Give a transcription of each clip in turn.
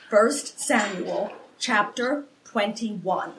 1 Samuel chapter 21.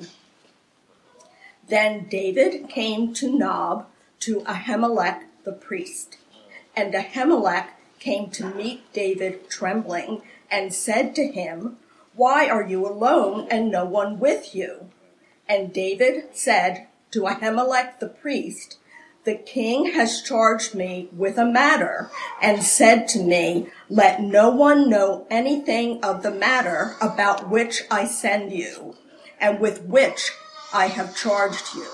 Then David came to Nob to Ahimelech the priest. And Ahimelech came to meet David trembling and said to him, "Why are you alone and no one with you?" And David said to Ahimelech the priest, "The king has charged me with a matter and said to me, 'Let no one know anything of the matter about which I send you and with which I have charged you.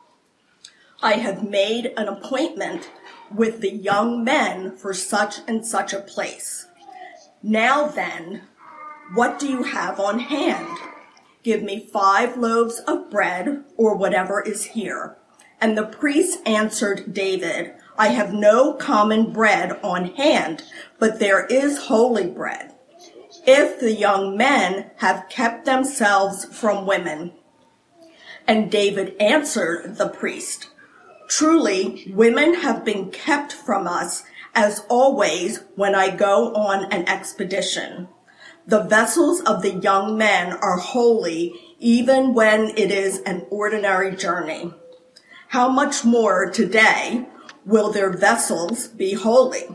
I have made an appointment with the young men for such and such a place. Now then, what do you have on hand? Give me 5 loaves of bread or whatever is here." And the priest answered David, "I have no common bread on hand, but there is holy bread, if the young men have kept themselves from women." And David answered the priest, "Truly, women have been kept from us as always when I go on an expedition. The vessels of the young men are holy even when it is an ordinary journey. How much more today will their vessels be holy?"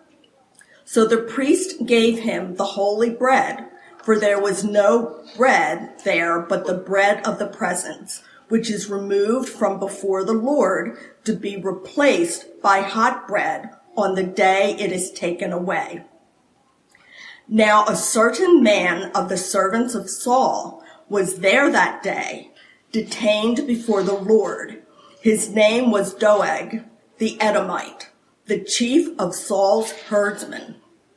So the priest gave him the holy bread, for there was no bread there but the bread of the presence, which is removed from before the Lord to be replaced by hot bread on the day it is taken away. Now a certain man of the servants of Saul was there that day, detained before the Lord. His name was Doeg, the Edomite, the chief of Saul's herdsmen.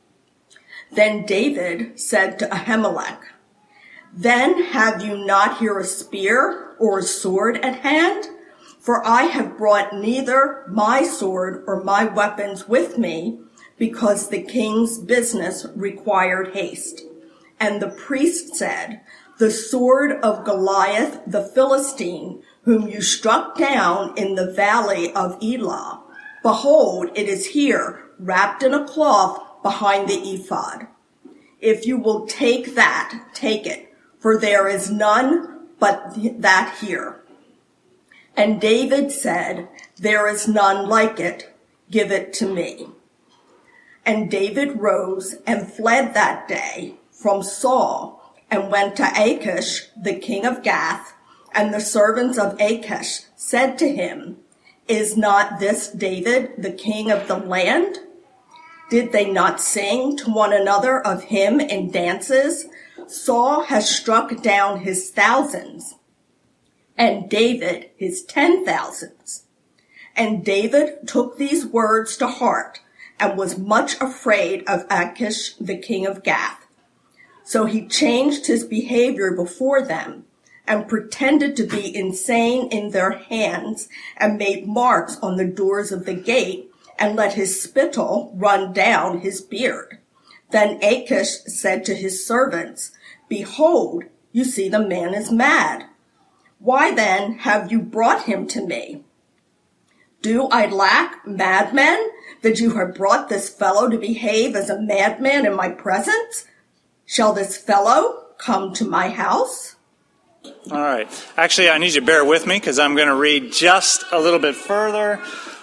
Then David said to Ahimelech, "Then have you not here a spear or a sword at hand? For I have brought neither my sword or my weapons with me, because the king's business required haste." And the priest said, "The sword of Goliath the Philistine, whom you struck down in the valley of Elah. Behold, it is here, wrapped in a cloth behind the ephod. If you will take that, take it, for there is none but that here." And David said, "There is none like it. Give it to me." And David rose and fled that day from Saul and went to Achish, the king of Gath. And the servants of Achish said to him, "Is not this David, the king of the land? Did they not sing to one another of him in dances? Saul has struck down his thousands, and David his 10,000s." And David took these words to heart and was much afraid of Achish, the king of Gath. So he changed his behavior before them and pretended to be insane in their hands, and made marks on the doors of the gate, and let his spittle run down his beard. Then Achish said to his servants, "Behold, you see the man is mad. Why then have you brought him to me? Do I lack madmen, that you have brought this fellow to behave as a madman in my presence? Shall this fellow come to my house?" All right. Actually, I need you to bear with me because I'm going to read just a little bit further.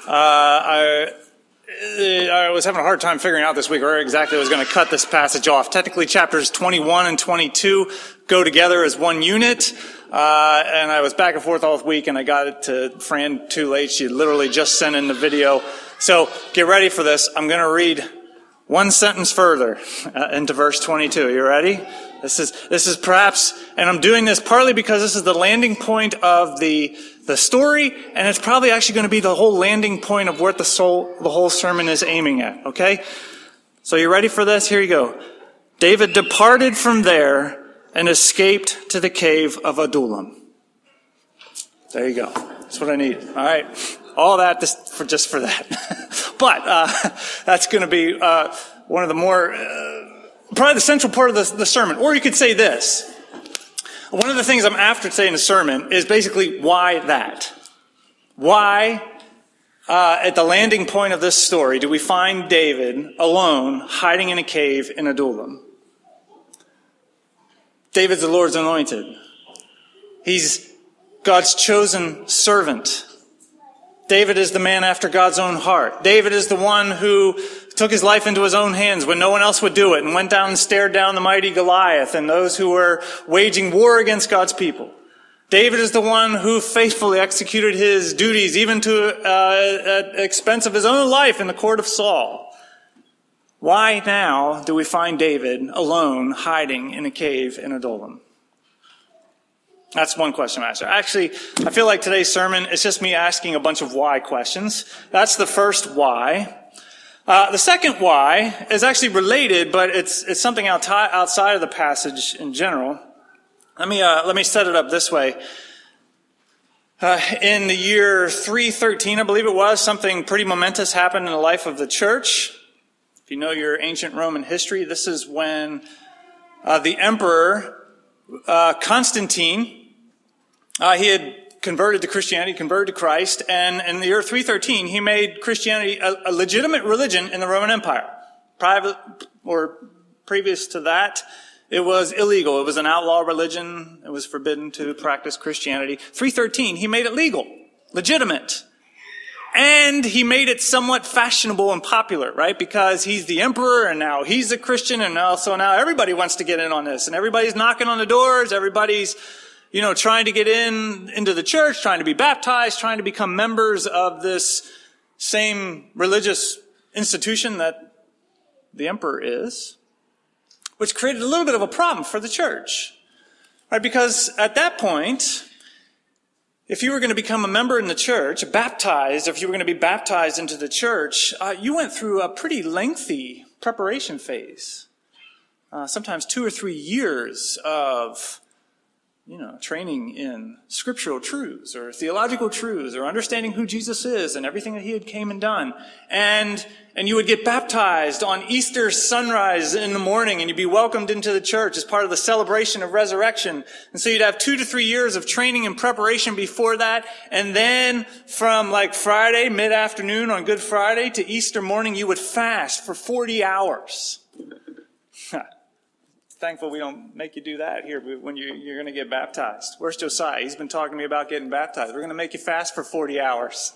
I was having a hard time figuring out this week where exactly I was going to cut this passage off. Technically, chapters 21 and 22 go together as one unit. And I was back and forth all week, and I got it to Fran too late. She literally just sent in the video. So get ready for this. I'm going to read one sentence further into verse 22. You ready? This is perhaps, and I'm doing this partly because this is the landing point of the story, and it's probably actually going to be the whole landing point of what the whole sermon is aiming at. Okay? So you ready for this? Here you go. David departed from there and escaped to the cave of Adullam. There you go. That's what I need. All right. All that just for that. But that's going to be one of the more, probably the central part of the sermon. Or you could say this. One of the things I'm after saying in the sermon is basically why that. Why, at the landing point of this story, do we find David alone hiding in a cave in Adullam? David's the Lord's anointed. He's God's chosen servant. David is the man after God's own heart. David is the one who took his life into his own hands when no one else would do it and went down and stared down the mighty Goliath and those who were waging war against God's people. David is the one who faithfully executed his duties even to at expense of his own life in the court of Saul. Why now do we find David alone hiding in a cave in Adullam? That's one question I'm asking. Actually, I feel like today's sermon is just me asking a bunch of why questions. That's the first why. The second why is actually related, but it's something outside of the passage in general. Let me set it up this way. In the year 313, I believe it was, something pretty momentous happened in the life of the church. If you know your ancient Roman history, this is when the emperor Constantine, he had converted to Christianity, converted to Christ, and in the year 313, he made Christianity a legitimate religion in the Roman Empire. Previous to that, it was illegal. It was an outlaw religion. It was forbidden to practice Christianity. 313, he made it legal, legitimate. And he made it somewhat fashionable and popular, right? Because he's the emperor and now he's a Christian and now everybody wants to get in on this and everybody's knocking on the doors. Everybody's, trying to get into the church, trying to be baptized, trying to become members of this same religious institution that the emperor is, which created a little bit of a problem for the church, right? Because at that point, if you were going to become a member in the church, baptized, if you were going to be baptized into the church, you went through a pretty lengthy preparation phase. Sometimes 2 or 3 years of, training in scriptural truths or theological truths or understanding who Jesus is and everything that he had came and done. And you would get baptized on Easter sunrise in the morning and you'd be welcomed into the church as part of the celebration of resurrection. And so you'd have 2 to 3 years of training and preparation before that. And then from like Friday, mid-afternoon on Good Friday to Easter morning, you would fast for 40 hours. Thankful we don't make you do that here when you're going to get baptized. Where's Josiah? He's been talking to me about getting baptized. We're going to make you fast for 40 hours.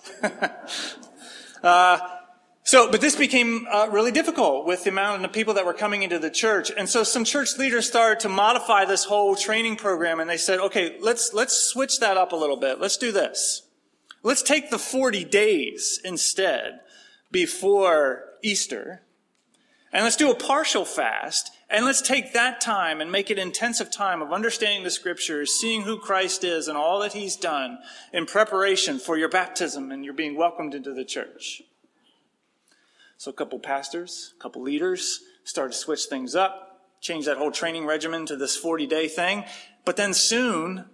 But this became really difficult with the amount of people that were coming into the church. And so some church leaders started to modify this whole training program. And they said, okay, let's switch that up a little bit. Let's do this. Let's take the 40 days instead before Easter. And let's do a partial fast. And let's take that time and make it intensive time of understanding the scriptures, seeing who Christ is and all that he's done in preparation for your baptism and you're being welcomed into the church. So a couple pastors, a couple leaders started to switch things up, change that whole training regimen to this 40-day thing. But then soon,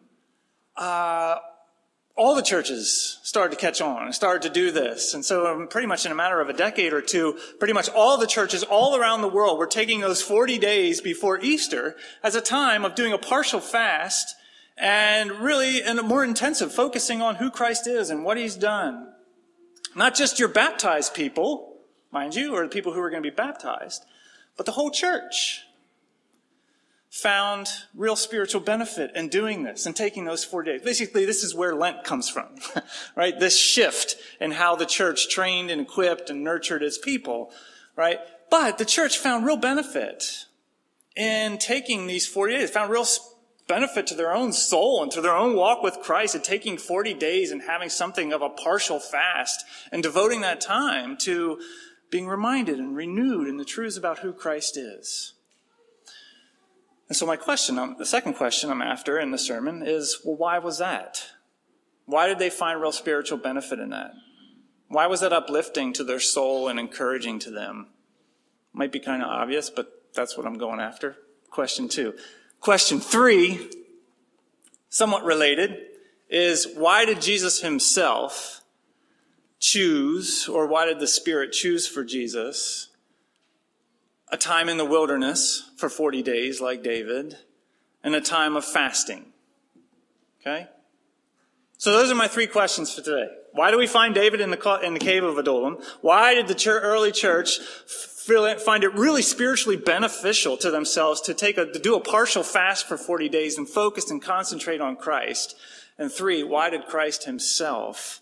all the churches started to catch on and started to do this. And so pretty much in a matter of a decade or two, pretty much all the churches all around the world were taking those 40 days before Easter as a time of doing a partial fast and really in a more intensive, focusing on who Christ is and what he's done. Not just your baptized people, mind you, or the people who are going to be baptized, but the whole church found real spiritual benefit in doing this and taking those 4 days. Basically, this is where Lent comes from, right? This shift in how the church trained and equipped and nurtured its people, right? But the church found real benefit in taking these 40 days, found real benefit to their own soul and to their own walk with Christ and taking 40 days and having something of a partial fast and devoting that time to being reminded and renewed in the truths about who Christ is. And so my question, the second question I'm after in the sermon is, well, why was that? Why did they find real spiritual benefit in that? Why was that uplifting to their soul and encouraging to them? Might be kind of obvious, but that's what I'm going after. Question 2. Question 3, somewhat related, is why did Jesus himself choose, or why did the Spirit choose for Jesus a time in the wilderness for 40 days like David, and a time of fasting? Okay? So those are my three questions for today. Why do we find David in the cave of Adullam? Why did the early church find it really spiritually beneficial to themselves to do a partial fast for 40 days and focus and concentrate on Christ? And three, why did Christ himself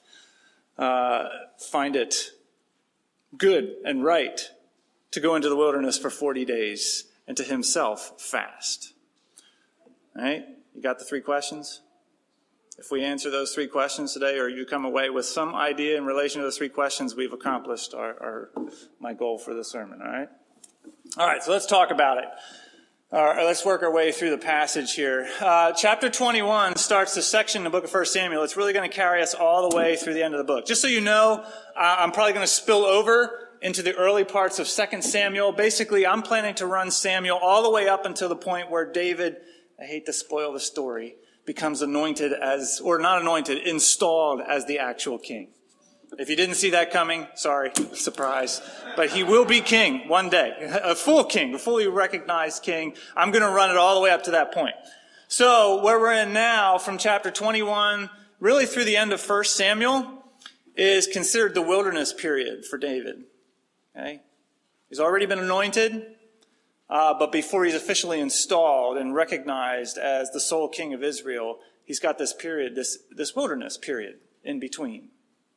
find it good and right to go into the wilderness for 40 days and to himself fast? All right? You got the three questions? If we answer those three questions today, or you come away with some idea in relation to those three questions, we've accomplished my goal for the sermon, all right? All right, so let's talk about it. Let's work our way through the passage here. Chapter 21 starts the section in the book of 1 Samuel. It's really going to carry us all the way through the end of the book. Just so you know, I'm probably going to spill over into the early parts of 2 Samuel. Basically, I'm planning to run Samuel all the way up until the point where David, I hate to spoil the story, becomes anointed installed as the actual king. If you didn't see that coming, sorry, surprise. But he will be king one day, a full king, a fully recognized king. I'm going to run it all the way up to that point. So where we're in now, from chapter 21, really through the end of 1 Samuel, is considered the wilderness period for David. Okay? He's already been anointed. But before he's officially installed and recognized as the sole king of Israel, he's got this period, this wilderness period in between.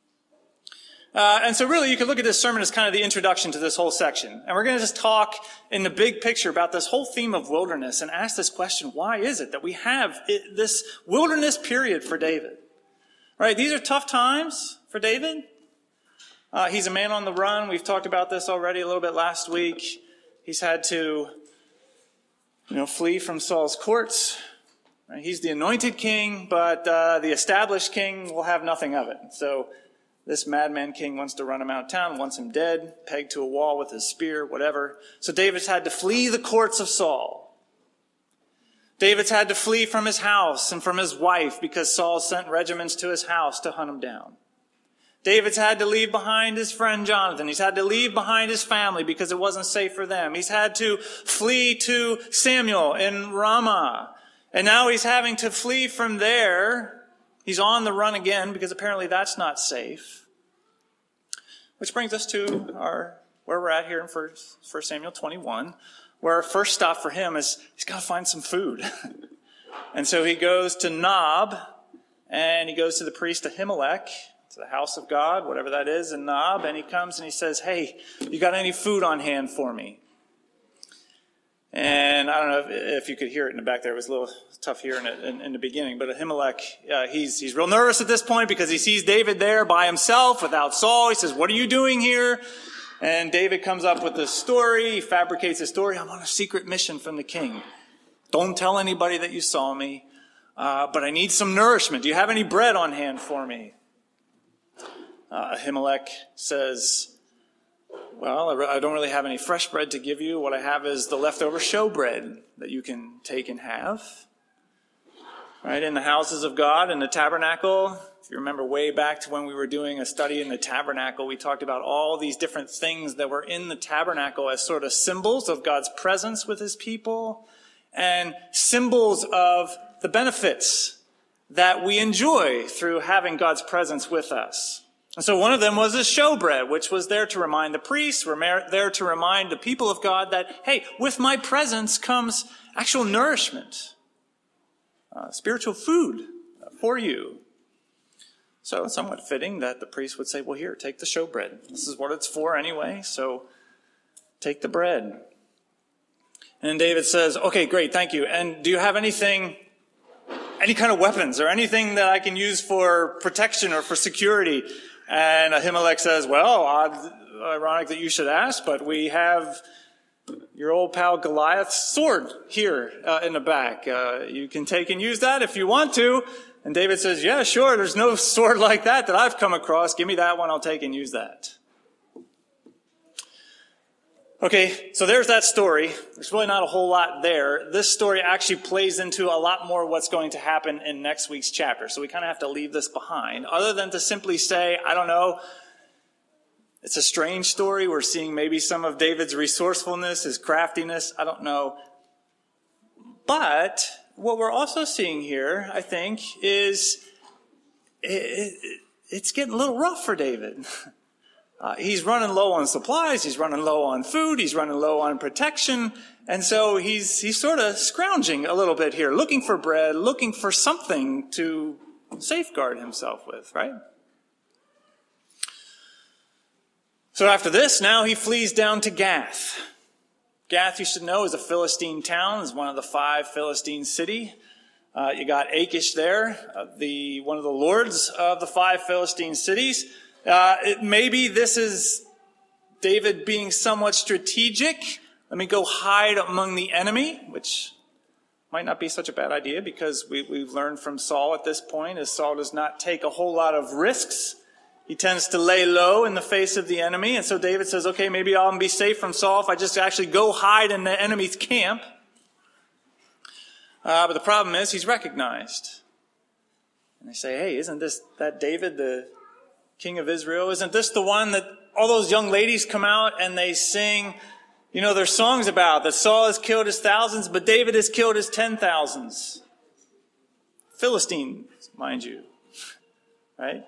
And so really you could look at this sermon as kind of the introduction to this whole section. And we're going to just talk in the big picture about this whole theme of wilderness and ask this question, why is it that we have this wilderness period for David? Right? These are tough times for David. He's a man on the run. We've talked about this already a little bit last week. He's had to, flee from Saul's courts. He's the anointed king, but the established king will have nothing of it. So this madman king wants to run him out of town, wants him dead, pegged to a wall with his spear, whatever. So David's had to flee the courts of Saul. David's had to flee from his house and from his wife because Saul sent regiments to his house to hunt him down. David's had to leave behind his friend Jonathan. He's had to leave behind his family because it wasn't safe for them. He's had to flee to Samuel in Ramah. And now he's having to flee from there. He's on the run again because apparently that's not safe. Which brings us to where we're at here in 1 Samuel 21, where our first stop for him is he's got to find some food. And so he goes to Nob, and he goes to the priest Ahimelech, to the house of God, whatever that is, in Nob, and he comes and he says, hey, you got any food on hand for me? And I don't know if you could hear it in the back there. It was a little tough hearing it in the beginning. But Ahimelech, he's real nervous at this point because he sees David there by himself without Saul. He says, what are you doing here? And David comes up with this story. He fabricates a story. I'm on a secret mission from the king. Don't tell anybody that you saw me, but I need some nourishment. Do you have any bread on hand for me? Ahimelech says, well, I don't really have any fresh bread to give you. What I have is the leftover showbread that you can take and have. Right, in the houses of God, in the tabernacle. If you remember way back to when we were doing a study in the tabernacle, we talked about all these different things that were in the tabernacle as sort of symbols of God's presence with his people and symbols of the benefits that we enjoy through having God's presence with us. And so one of them was the showbread, which was there to remind the priests, there to remind the people of God that, hey, with my presence comes actual nourishment, spiritual food for you. So it's somewhat fitting that the priest would say, well, here, take the showbread. This is what it's for anyway, so take the bread. And David says, okay, great, thank you. And do you have any kind of weapons or anything that I can use for protection or for security? And Ahimelech says, well, ironic that you should ask, but we have your old pal Goliath's sword here in the back. You can take and use that if you want to. And David says, yeah, sure, there's no sword like that I've come across. Give me that one, I'll take and use that. Okay, so there's that story. There's really not a whole lot there. This story actually plays into a lot more of what's going to happen in next week's chapter. So we kind of have to leave this behind. Other than to simply say, I don't know, it's a strange story. We're seeing maybe some of David's resourcefulness, his craftiness. I don't know. But what we're also seeing here, I think, is it's getting a little rough for David. He's running low on supplies, he's running low on food, he's running low on protection, and so he's sort of scrounging a little bit here, looking for bread, looking for something to safeguard himself with, right? So after this, now he flees down to Gath. Gath, you should know, is a Philistine town, is one of the 5 Philistine cities. You got Achish there, one of the lords of the 5 Philistine cities. Maybe this is David being somewhat strategic. Let me go hide among the enemy, which might not be such a bad idea because we've learned from Saul at this point, as Saul does not take a whole lot of risks. He tends to lay low in the face of the enemy. And so David says, okay, maybe I'll be safe from Saul if I just actually go hide in the enemy's camp. But the problem is he's recognized. And they say, hey, isn't this that David, the king of Israel? Isn't this the one that all those young ladies come out and they sing, their songs about, that Saul has killed his thousands, but David has killed his 10,000s. Philistines, mind you. Right?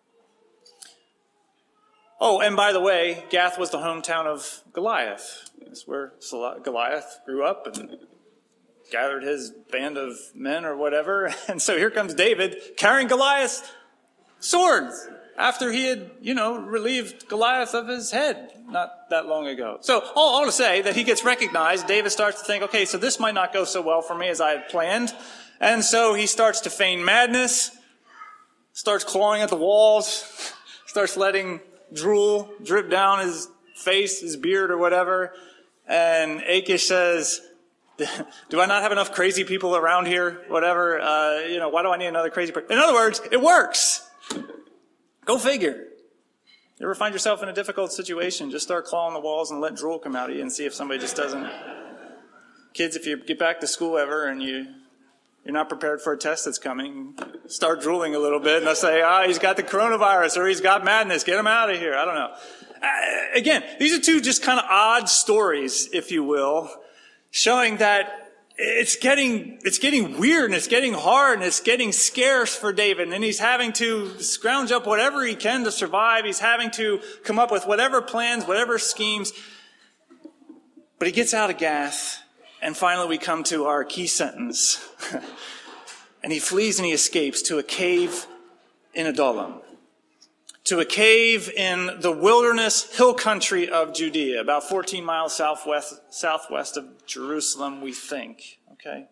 Oh, and by the way, Gath was the hometown of Goliath. It's where Goliath grew up and gathered his band of men or whatever. And so here comes David carrying Goliath's sword after he had, relieved Goliath of his head not that long ago. So all to say that he gets recognized, David starts to think, okay, so this might not go so well for me as I had planned. And so he starts to feign madness, starts clawing at the walls, starts letting drool drip down his face, his beard or whatever. And Achish says, do I not have enough crazy people around here? Whatever, why do I need another crazy person? In other words, it works. Go figure. You ever find yourself in a difficult situation? Just start clawing the walls and let drool come out of you and see if somebody just doesn't. Kids, if you get back to school ever and you're not prepared for a test that's coming, start drooling a little bit and they'll say, he's got the coronavirus or he's got madness. Get him out of here. I don't know. Again, these are 2 just kind of odd stories, if you will, showing that it's getting weird and it's getting hard and it's getting scarce for David. And he's having to scrounge up whatever he can to survive. He's having to come up with whatever plans, whatever schemes. But he gets out of Gath. And finally we come to our key sentence. And he flees and he escapes to a cave in Adullam. To a cave in the wilderness hill country of Judea, about 14 miles southwest of Jerusalem, we think. Okay?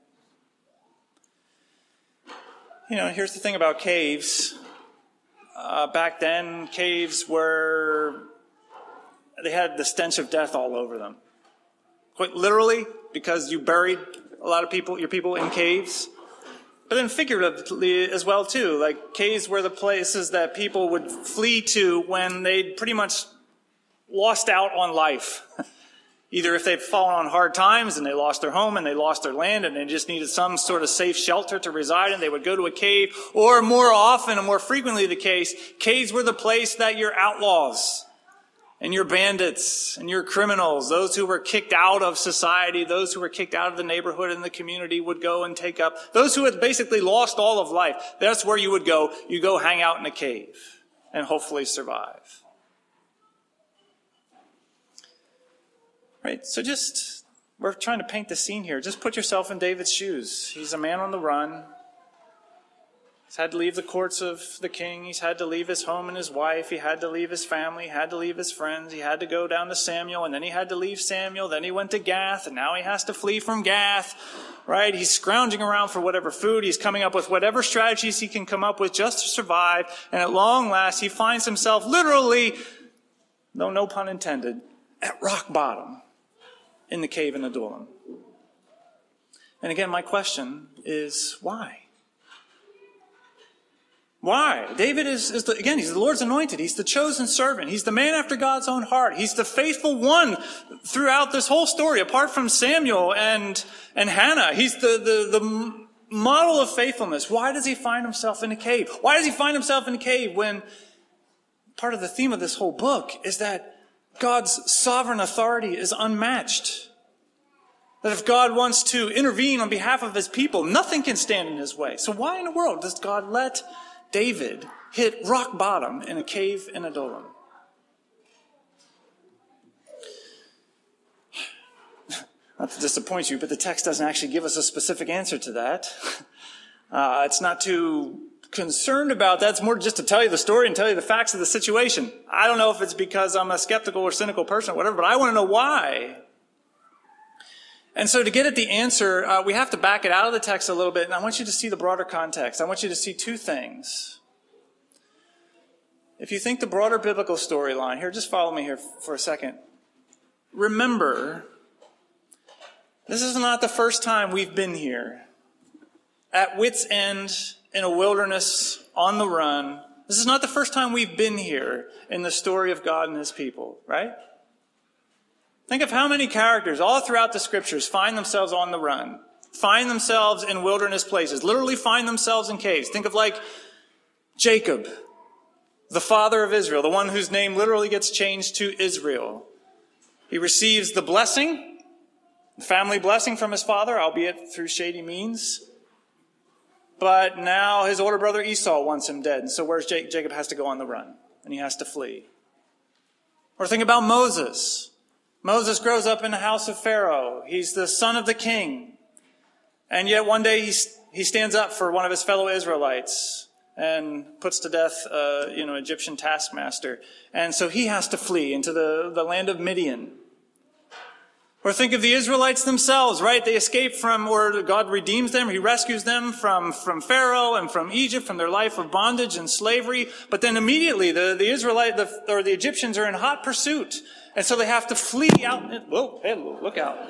Here's the thing about caves. Back then, caves they had the stench of death all over them. Quite literally, because you buried a lot of your people in caves. But then figuratively as well, too. Like, caves were the places that people would flee to when they'd pretty much lost out on life. Either if they'd fallen on hard times and they lost their home and they lost their land and they just needed some sort of safe shelter to reside in, they would go to a cave. Or more often and more frequently the case, caves were the place that your outlaws and your bandits and your criminals, those who were kicked out of society, those who were kicked out of the neighborhood and the community would go and take up. Those who had basically lost all of life, that's where you would go. You go hang out in a cave and hopefully survive. Right? So we're trying to paint the scene here. Just put yourself in David's shoes. He's a man on the run. He's had to leave the courts of the king. He's had to leave his home and his wife. He had to leave his family. He had to leave his friends. He had to go down to Samuel, and then he had to leave Samuel. Then he went to Gath, and now he has to flee from Gath. Right? He's scrounging around for whatever food. He's coming up with whatever strategies he can come up with just to survive. And at long last, he finds himself literally, though no pun intended, at rock bottom in the cave in Adullam. And again, my question is, why? Why? David is he's the Lord's anointed. He's the chosen servant. He's the man after God's own heart. He's the faithful one throughout this whole story, apart from Samuel and Hannah. He's the model of faithfulness. Why does he find himself in a cave? Why does he find himself in a cave when part of the theme of this whole book is that God's sovereign authority is unmatched? That if God wants to intervene on behalf of his people, nothing can stand in his way. So why in the world does God let David hit rock bottom in a cave in Adullam. Not to disappoint you, but the text doesn't actually give us a specific answer to that. It's not too concerned about that. It's more just to tell you the story and tell you the facts of the situation. I don't know if it's because I'm a skeptical or cynical person or whatever, but I want to know why. And so to get at the answer, we have to back it out of the text a little bit, and I want you to see the broader context. I want you to see two things. If you think the broader biblical storyline, here, just follow me here for a second. Remember, this is not the first time we've been here. At wit's end, in a wilderness, on the run. This is not the first time we've been here in the story of God and his people, right? Think of how many characters all throughout the scriptures find themselves on the run, find themselves in wilderness places, literally find themselves in caves. Think of like Jacob, the father of Israel, the one whose name literally gets changed to Israel. He receives the blessing, the family blessing from his father, albeit through shady means. But now his older brother Esau wants him dead. And so where's Jacob has to go on the run, and he has to flee. Or think about Moses. Moses grows up in the house of Pharaoh. He's the son of the king. And yet one day he stands up for one of his fellow Israelites and puts to death an Egyptian taskmaster. And so he has to flee into the land of Midian. Or think of the Israelites themselves, right? They escape from, or God redeems them. He rescues them from Pharaoh and from Egypt, from their life of bondage and slavery. But then immediately the Egyptians are in hot pursuit. And so they have to flee out. Whoa, hey, look out.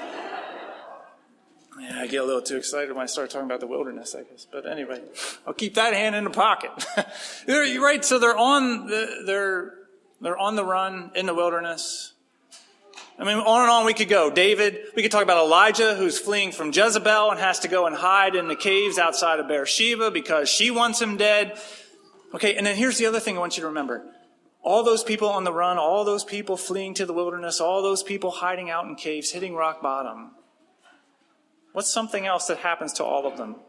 Yeah, I get a little too excited when I start talking about the wilderness, I guess. But anyway, I'll keep that hand in the pocket. You're right. So they're on the run in the wilderness. I mean, on and on we could go. David, we could talk about Elijah, who's fleeing from Jezebel and has to go and hide in the caves outside of Beersheba because she wants him dead. Okay, and then here's the other thing I want you to remember. All those people on the run, all those people fleeing to the wilderness, all those people hiding out in caves, hitting rock bottom. What's something else that happens to all of them?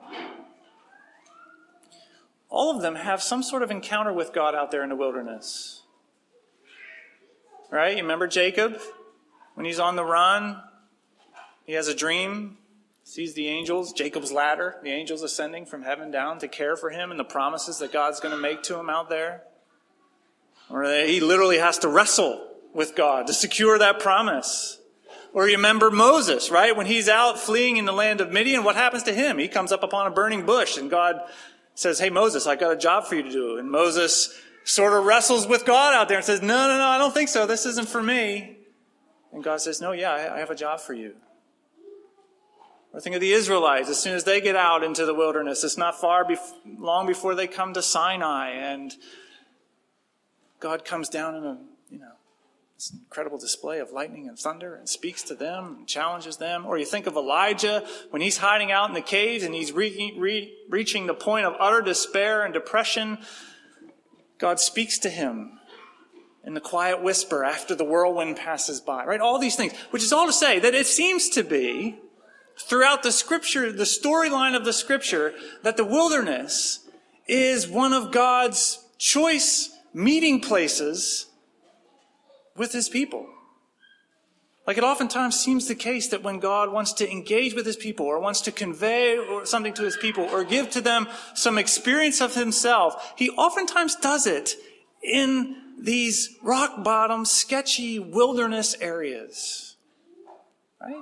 All of them have some sort of encounter with God out there in the wilderness. Right? You remember Jacob? When he's on the run, he has a dream, sees the angels, Jacob's ladder, the angels ascending from heaven down to care for him and the promises that God's going to make to him out there. Or he literally has to wrestle with God to secure that promise. Or you remember Moses, right? When he's out fleeing in the land of Midian, what happens to him? He comes up upon a burning bush and God says, hey, Moses, I got a job for you to do. And Moses sort of wrestles with God out there and says, no, I don't think so. This isn't for me. And God says, no, yeah, I have a job for you. Or think of the Israelites. As soon as they get out into the wilderness, it's not long before they come to Sinai. And God comes down in this incredible display of lightning and thunder and speaks to them and challenges them. Or you think of Elijah when he's hiding out in the caves and he's reaching the point of utter despair and depression. God speaks to him in the quiet whisper after the whirlwind passes by, right? All these things, which is all to say that it seems to be throughout the scripture, the storyline of the scripture, that the wilderness is one of God's choice meeting places with his people. Like it oftentimes seems the case that when God wants to engage with his people or wants to convey something to his people or give to them some experience of himself, he oftentimes does it in these rock bottom, sketchy wilderness areas. Right?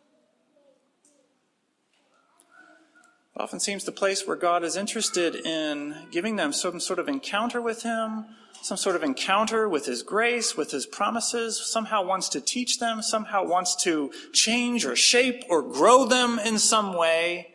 It often seems the place where God is interested in giving them some sort of encounter with him, some sort of encounter with his grace, with his promises, somehow wants to teach them, somehow wants to change or shape or grow them in some way.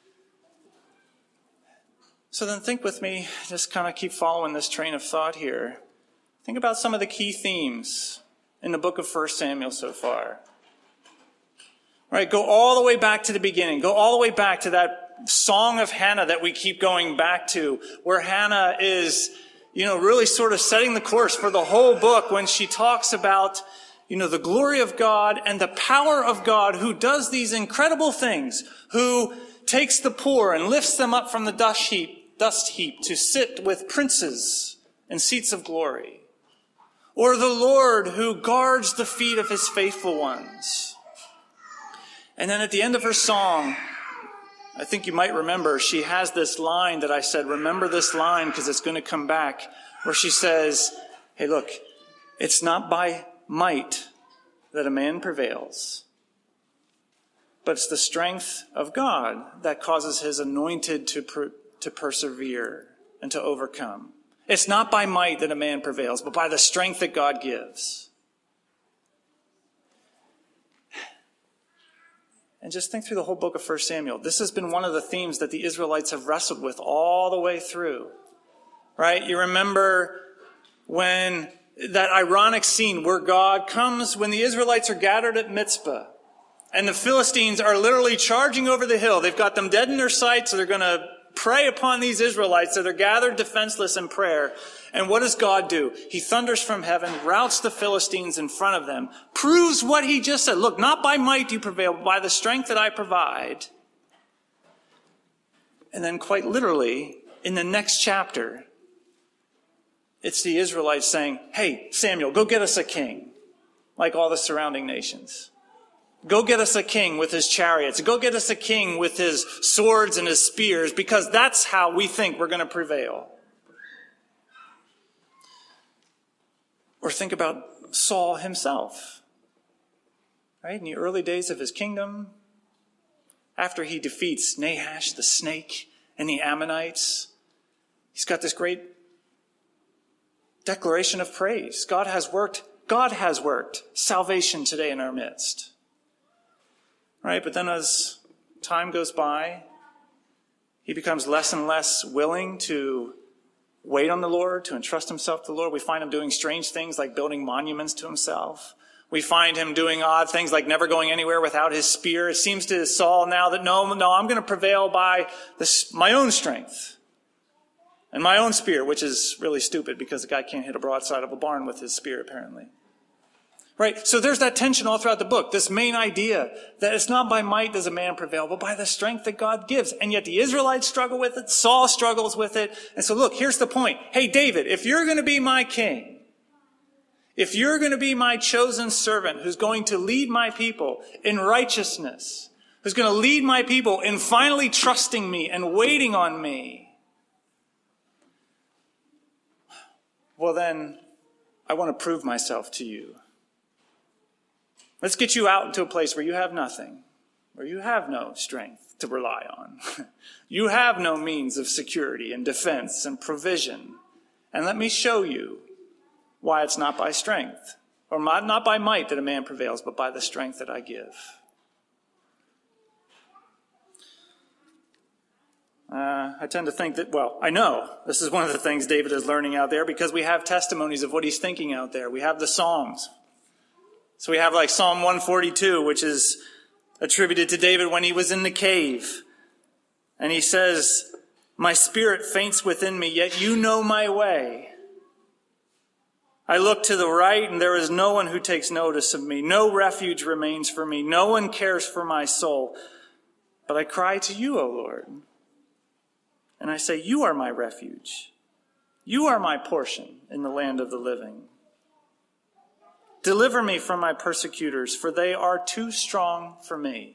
So then think with me, just kind of keep following this train of thought here. Think about some of the key themes in the book of 1 Samuel so far. All right, go all the way back to the beginning. Go all the way back to that song of Hannah that we keep going back to, where Hannah is, really sort of setting the course for the whole book when she talks about, the glory of God and the power of God who does these incredible things, who takes the poor and lifts them up from the dust heap, dust heap to sit with princes in seats of glory, or the Lord who guards the feet of his faithful ones. And then at the end of her song, I think you might remember, she has this line that I said, remember this line because it's going to come back, where she says, hey, look, it's not by might that a man prevails, but it's the strength of God that causes his anointed to persevere and to overcome. It's not by might that a man prevails, but by the strength that God gives. And just think through the whole book of 1 Samuel. This has been one of the themes that the Israelites have wrestled with all the way through. Right? You remember when that ironic scene where God comes when the Israelites are gathered at Mizpah and the Philistines are literally charging over the hill. They've got them dead in their sight, so they're going to prey upon these Israelites. So they're gathered defenseless in prayer. And what does God do? He thunders from heaven, routs the Philistines in front of them, proves what he just said. Look, not by might do you prevail, but by the strength that I provide. And then quite literally, in the next chapter, it's the Israelites saying, hey, Samuel, go get us a king, like all the surrounding nations. Go get us a king with his chariots. Go get us a king with his swords and his spears, because that's how we think we're going to prevail. Or think about Saul himself. Right? In the early days of his kingdom, after he defeats Nahash the snake and the Ammonites, he's got this great declaration of praise. God has worked salvation today in our midst. Right? But then as time goes by, he becomes less and less willing to wait on the Lord, to entrust himself to the Lord. We find him doing strange things like building monuments to himself. We find him doing odd things like never going anywhere without his spear. It seems to Saul now that no, I'm going to prevail by my own strength and my own spear, which is really stupid because the guy can't hit a broadside of a barn with his spear, apparently. Right? So there's that tension all throughout the book, this main idea that it's not by might does a man prevail, but by the strength that God gives. And yet the Israelites struggle with it. Saul struggles with it. And so look, here's the point. Hey, David, if you're going to be my king, if you're going to be my chosen servant who's going to lead my people in righteousness, who's going to lead my people in finally trusting me and waiting on me, well then, I want to prove myself to you. Let's get you out into a place where you have nothing, where you have no strength to rely on. You have no means of security and defense and provision. And let me show you why it's not by strength, or not by might that a man prevails, but by the strength that I give. I tend to think that, I know this is one of the things David is learning out there because we have testimonies of what he's thinking out there. We have the Psalms. So we have like Psalm 142, which is attributed to David when he was in the cave. And he says, my spirit faints within me, yet you know my way. I look to the right, and there is no one who takes notice of me. No refuge remains for me. No one cares for my soul. But I cry to you, O Lord. And I say, you are my refuge. You are my portion in the land of the living. Deliver me from my persecutors, for they are too strong for me.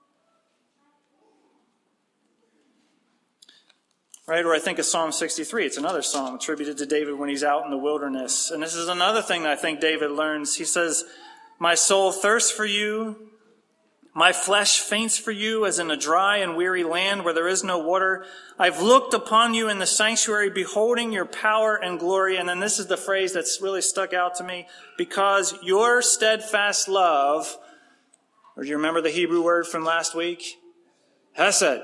Right? Or I think of Psalm 63. It's another psalm attributed to David when he's out in the wilderness. And this is another thing that I think David learns. He says, my soul thirsts for you. My flesh faints for you as in a dry and weary land where there is no water. I've looked upon you in the sanctuary, beholding your power and glory. And then this is the phrase that's really stuck out to me. Because your steadfast love, or do you remember the Hebrew word from last week? Hesed.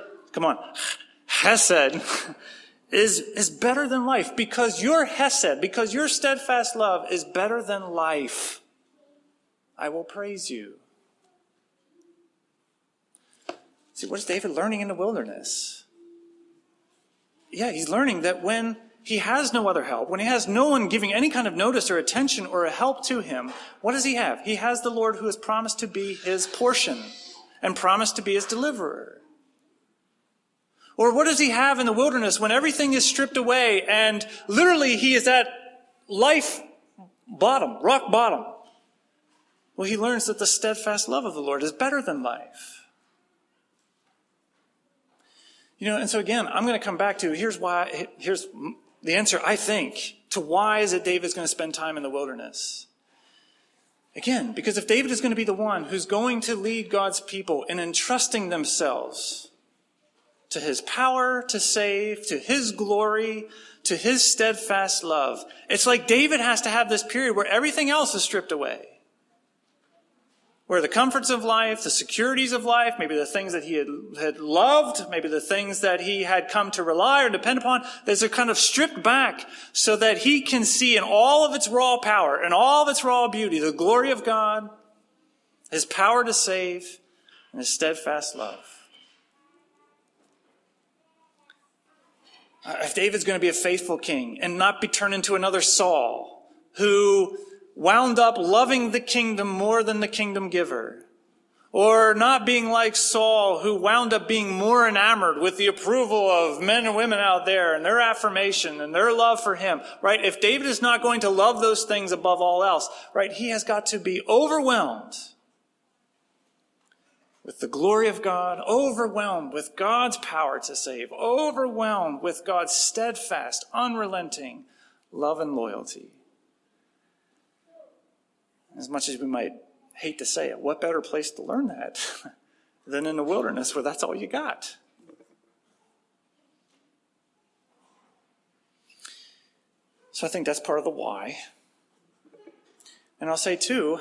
Hesed is better than life. Because your Hesed, because your steadfast love is better than life, I will praise you. See, what is David learning in the wilderness? Yeah, he's learning that when he has no other help, when he has no one giving any kind of notice or attention or a help to him, what does he have? He has the Lord who has promised to be his portion and promised to be his deliverer. Or what does he have in the wilderness when everything is stripped away and literally he is at life bottom, rock bottom? Well, he learns that the steadfast love of the Lord is better than life. And so again, I'm going to come back to here's the answer, I think, to why is it David's going to spend time in the wilderness. Again, because if David is going to be the one who's going to lead God's people in entrusting themselves to his power to save, to his glory, to his steadfast love, it's like David has to have this period where everything else is stripped away. Where the comforts of life, the securities of life, maybe the things that he had loved, maybe the things that he had come to rely or depend upon, those are kind of stripped back so that he can see in all of its raw power, in all of its raw beauty, the glory of God, his power to save, and his steadfast love. If David's going to be a faithful king and not be turned into another Saul, who wound up loving the kingdom more than the kingdom giver, or not being like Saul, who wound up being more enamored with the approval of men and women out there and their affirmation and their love for him, right? If David is not going to love those things above all else, right, he has got to be overwhelmed with the glory of God, overwhelmed with God's power to save, overwhelmed with God's steadfast, unrelenting love and loyalty. As much as we might hate to say it, what better place to learn that than in the wilderness where that's all you got? So I think that's part of the why. And I'll say too,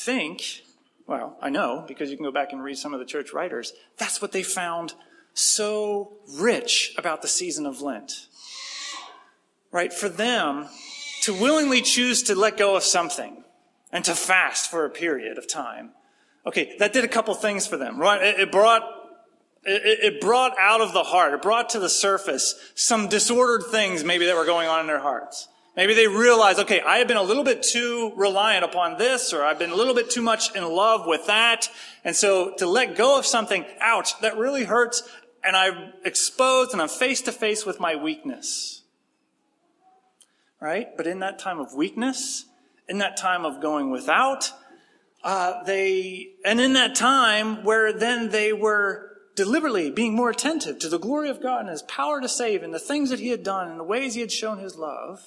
I know, because you can go back and read some of the church writers, that's what they found so rich about the season of Lent. Right? For them to willingly choose to let go of something and to fast for a period of time. Okay, that did a couple things for them, right? It brought out of the heart, it brought to the surface some disordered things maybe that were going on in their hearts. Maybe they realized, okay, I have been a little bit too reliant upon this, or I've been a little bit too much in love with that. And so to let go of something, ouch, that really hurts, and I'm exposed and I'm face to face with my weakness. Right? But in that time of weakness, in that time of going without, and in that time where then they were deliberately being more attentive to the glory of God and his power to save and the things that he had done and the ways he had shown his love,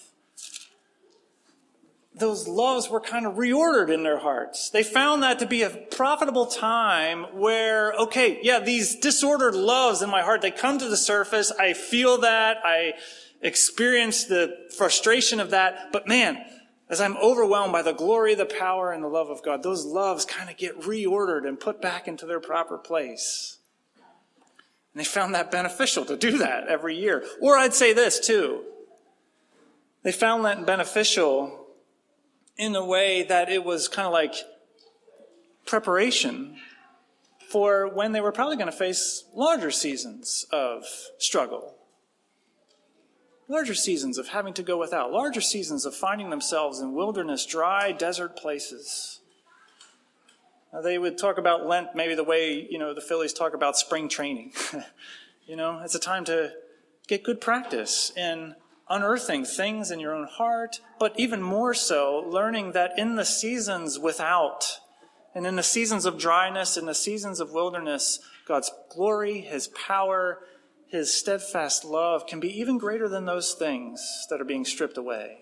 those loves were kind of reordered in their hearts. They found that to be a profitable time where, okay, yeah, these disordered loves in my heart, they come to the surface. I feel that. I experience the frustration of that. But man, as I'm overwhelmed by the glory, the power, and the love of God, those loves kind of get reordered and put back into their proper place. And they found that beneficial to do that every year. Or I'd say this too. They found that beneficial in a way that it was kind of like preparation for when they were probably going to face larger seasons of struggle. Larger seasons of having to go without. Larger seasons of finding themselves in wilderness, dry, desert places. They would talk about Lent maybe the way, the Phillies talk about spring training. It's a time to get good practice in unearthing things in your own heart, but even more so, learning that in the seasons without, and in the seasons of dryness, in the seasons of wilderness, God's glory, his power, his steadfast love can be even greater than those things that are being stripped away.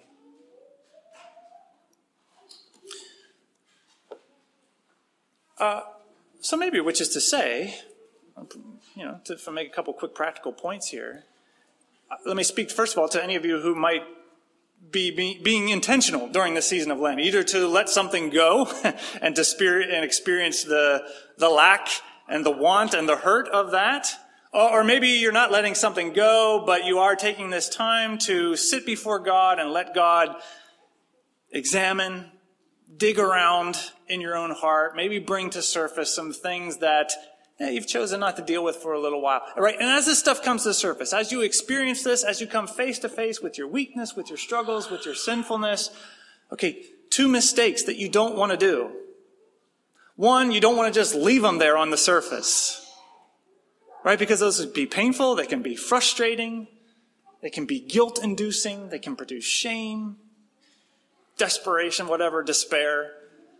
So maybe, which is to say, to make a couple quick practical points here, let me speak first of all to any of you who might be being intentional during the season of Lent, either to let something go and to experience the lack and the want and the hurt of that. Or maybe you're not letting something go, but you are taking this time to sit before God and let God examine, dig around in your own heart, maybe bring to surface some things that you've chosen not to deal with for a little while. All right, and as this stuff comes to the surface, as you experience this, as you come face to face with your weakness, with your struggles, with your sinfulness, okay, 2 mistakes that you don't want to do. One, you don't want to just leave them there on the surface. right? Because those would be painful, they can be frustrating, they can be guilt-inducing, they can produce shame, desperation, whatever, despair.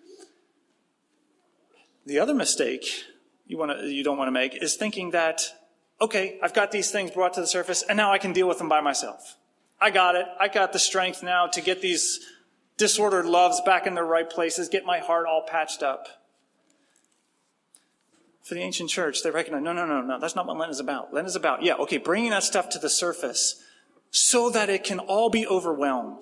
The other mistake you don't want to make is thinking that, okay, I've got these things brought to the surface, and now I can deal with them by myself. I got it. I got the strength now to get these disordered loves back in their right places, get my heart all patched up. For the ancient church, they recognize, no, that's not what Lent is about. Lent is about, bringing that stuff to the surface so that it can all be overwhelmed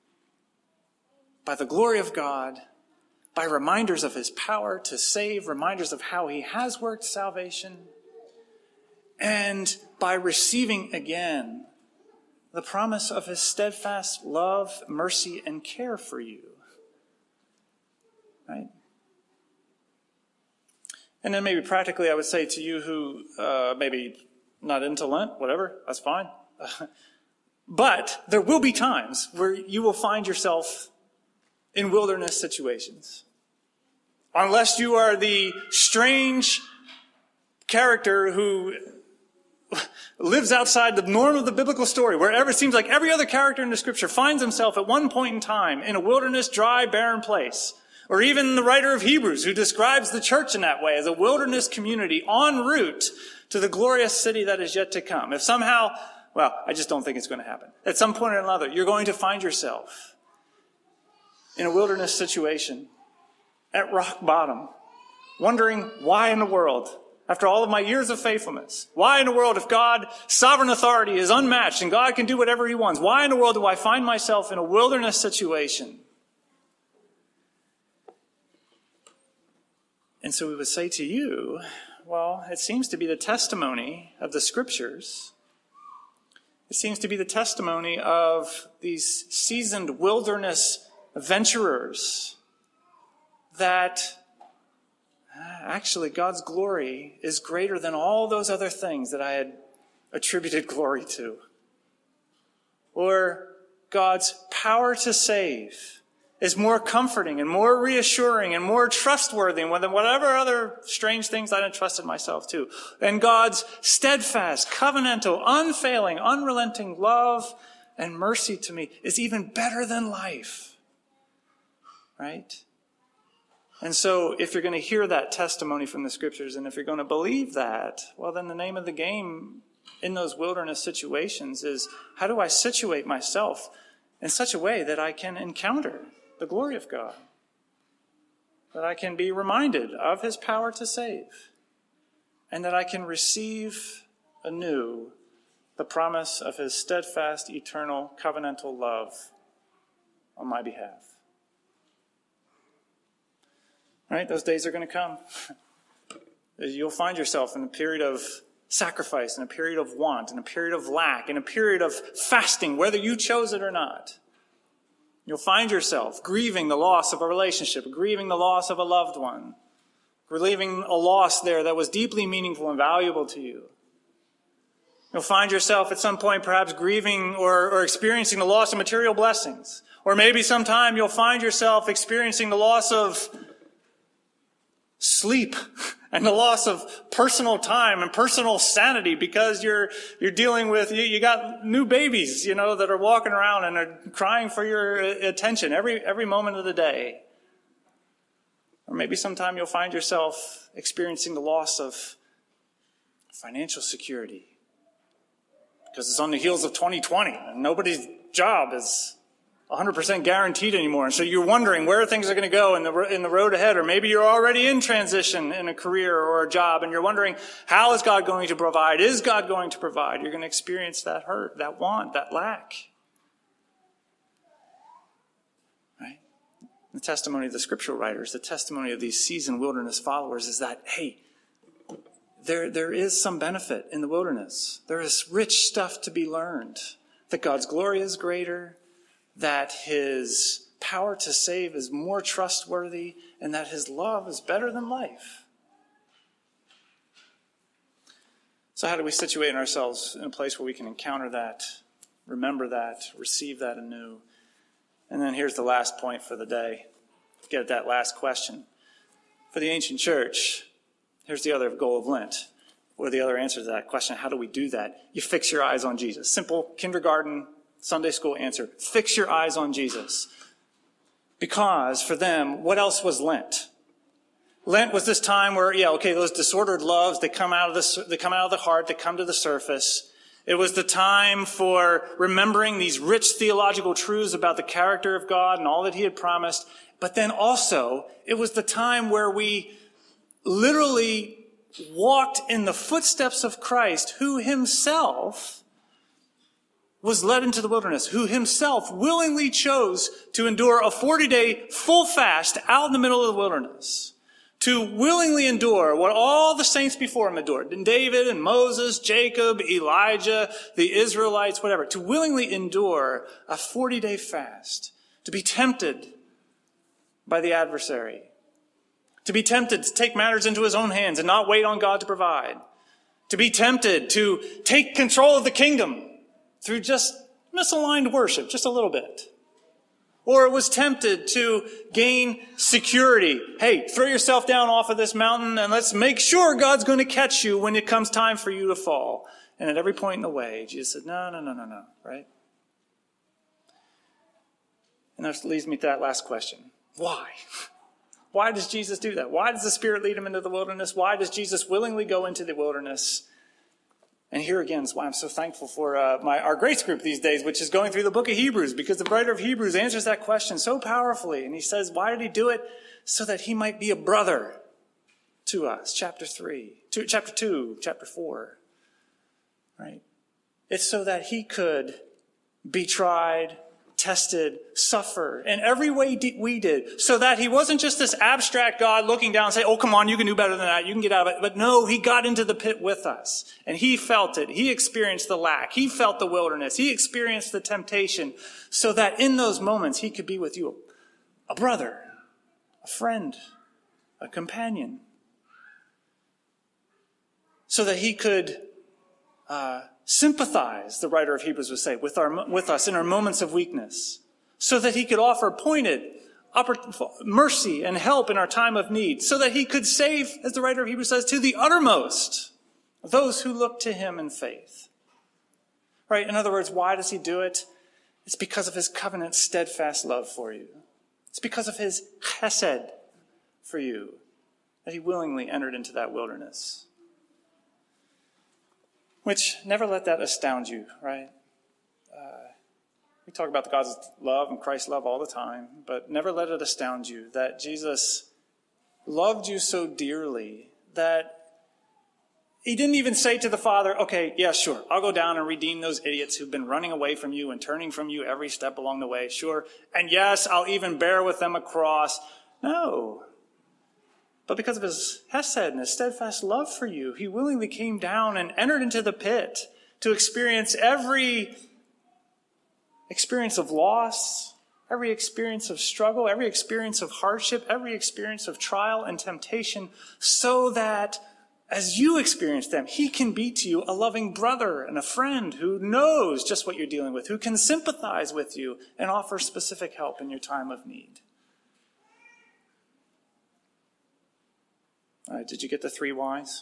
by the glory of God, by reminders of his power to save, reminders of how he has worked salvation, and by receiving again the promise of his steadfast love, mercy, and care for you. Right? And then maybe practically I would say to you who maybe not into Lent, whatever, that's fine. But there will be times where you will find yourself in wilderness situations. Unless you are the strange character who lives outside the norm of the biblical story, wherever it seems like every other character in the scripture finds himself at one point in time in a wilderness, dry, barren place. Or even the writer of Hebrews, who describes the church in that way as a wilderness community en route to the glorious city that is yet to come. If somehow, I just don't think it's going to happen. At some point or another, you're going to find yourself in a wilderness situation at rock bottom, wondering why in the world, after all of my years of faithfulness, why in the world, if God's sovereign authority is unmatched and God can do whatever he wants, why in the world do I find myself in a wilderness situation? And so we would say to you, it seems to be the testimony of the scriptures. It seems to be the testimony of these seasoned wilderness adventurers that actually God's glory is greater than all those other things that I had attributed glory to. Or God's power to save is more comforting and more reassuring and more trustworthy than whatever other strange things I entrusted myself to. And God's steadfast, covenantal, unfailing, unrelenting love and mercy to me is even better than life. Right? And so if you're going to hear that testimony from the scriptures, and if you're going to believe that, then the name of the game in those wilderness situations is, how do I situate myself in such a way that I can encounter the glory of God, that I can be reminded of his power to save, and that I can receive anew the promise of his steadfast, eternal, covenantal love on my behalf. Right? Those days are going to come. You'll find yourself in a period of sacrifice, in a period of want, in a period of lack, in a period of fasting, whether you chose it or not. You'll find yourself grieving the loss of a relationship, grieving the loss of a loved one, relieving a loss there that was deeply meaningful and valuable to you. You'll find yourself at some point perhaps grieving or experiencing the loss of material blessings. Or maybe sometime you'll find yourself experiencing the loss of sleep and the loss of personal time and personal sanity because you're dealing with, you got new babies, that are walking around and are crying for your attention every moment of the day. Or maybe sometime you'll find yourself experiencing the loss of financial security because it's on the heels of 2020 and nobody's job is 100% guaranteed anymore. And so you're wondering where things are going to go in the road ahead. Or maybe you're already in transition in a career or a job and you're wondering, how is God going to provide? Is God going to provide? You're going to experience that hurt, that want, that lack. Right? The testimony of the scriptural writers, the testimony of these seasoned wilderness followers is that, hey, there is some benefit in the wilderness. There is rich stuff to be learned. That God's glory is greater, that his power to save is more trustworthy, and that his love is better than life. So how do we situate ourselves in a place where we can encounter that, remember that, receive that anew? And then here's the last point for the day. Get at that last question. For the ancient church, here's the other goal of Lent. or the other answer to that question, how do we do that? You fix your eyes on Jesus. Simple kindergarten, Sunday school answer. Fix your eyes on Jesus. Because for them, what else was Lent? Lent was this time where, those disordered loves, they come out of the heart, they come to the surface. It was the time for remembering these rich theological truths about the character of God and all that he had promised. But then also, it was the time where we literally walked in the footsteps of Christ, who himself was led into the wilderness, who himself willingly chose to endure a 40-day full fast out in the middle of the wilderness, to willingly endure what all the saints before him endured, and David and Moses, Jacob, Elijah, the Israelites, whatever, to willingly endure a 40-day fast, to be tempted by the adversary, to be tempted to take matters into his own hands and not wait on God to provide, to be tempted to take control of the kingdom through just misaligned worship, just a little bit. Or it was tempted to gain security. Hey, throw yourself down off of this mountain and let's make sure God's going to catch you when it comes time for you to fall. And at every point in the way, Jesus said, no, right? And that leads me to that last question. Why? Why does Jesus do that? Why does the Spirit lead him into the wilderness? Why does Jesus willingly go into the wilderness? And here again is why I'm so thankful for our grace group these days, which is going through the book of Hebrews, because the writer of Hebrews answers that question so powerfully. And he says, why did he do it? So that he might be a brother to us. Chapter 2, chapter 4. Right? It's so that he could be tried, tested, suffer in every way we did, so that he wasn't just this abstract God looking down and saying, oh, come on, you can do better than that, you can get out of it. But no, he got into the pit with us, and he felt it. He experienced the lack. He felt the wilderness. He experienced the temptation, so that in those moments he could be with you, a brother, a friend, a companion, so that he could sympathize, the writer of Hebrews would say, with us in our moments of weakness, so that he could offer pointed mercy and help in our time of need, so that he could save, as the writer of Hebrews says, to the uttermost those who look to him in faith. Right? In other words, why does he do it? It's because of his covenant steadfast love for you. It's because of his chesed for you that he willingly entered into that wilderness. Which, never let that astound you, right? We talk about the God's love and Christ's love all the time, but never let it astound you that Jesus loved you so dearly that he didn't even say to the Father, okay, yeah, sure, I'll go down and redeem those idiots who've been running away from you and turning from you every step along the way, sure. And yes, I'll even bear with them a cross. No. But because of his hesed and his steadfast love for you, he willingly came down and entered into the pit to experience every experience of loss, every experience of struggle, every experience of hardship, every experience of trial and temptation, so that as you experience them, he can be to you a loving brother and a friend who knows just what you're dealing with, who can sympathize with you and offer specific help in your time of need. All right, did you get the 3 whys?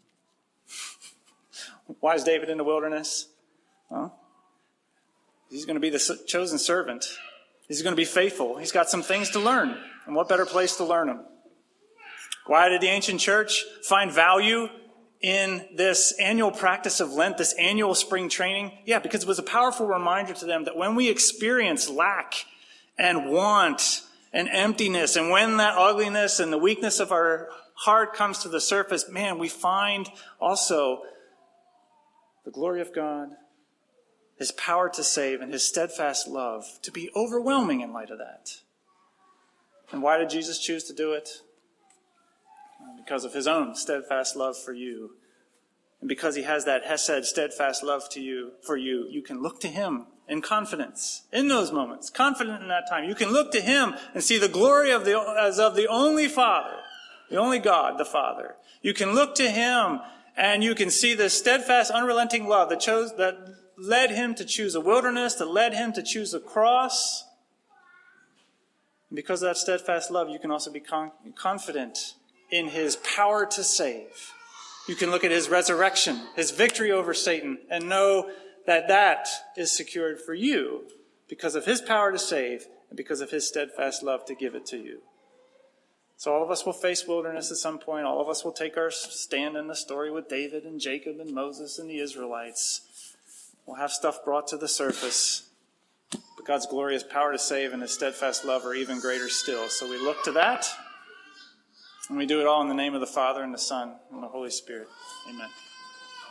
Why is David in the wilderness? Well, he's going to be the chosen servant. He's going to be faithful. He's got some things to learn. And what better place to learn them? Why did the ancient church find value in this annual practice of Lent, this annual spring training? Yeah, because it was a powerful reminder to them that when we experience lack and want and emptiness, and when that ugliness and the weakness of our heart comes to the surface, man, we find also the glory of God, his power to save, and his steadfast love to be overwhelming in light of that. And why did Jesus choose to do it? Because of his own steadfast love for you. And because he has that hesed, steadfast love for you, you can look to him in confidence in those moments, confident in that time. You can look to him and see the glory as of the only Father, the only God, the Father. You can look to him and you can see the steadfast, unrelenting love that led him to choose a wilderness, that led him to choose a cross. And because of that steadfast love, you can also be confident in his power to save. You can look at his resurrection, his victory over Satan, and know that that is secured for you because of his power to save and because of his steadfast love to give it to you. So all of us will face wilderness at some point. All of us will take our stand in the story with David and Jacob and Moses and the Israelites. We'll have stuff brought to the surface. But God's glorious power to save and his steadfast love are even greater still. So we look to that, and we do it all in the name of the Father and the Son and the Holy Spirit. Amen.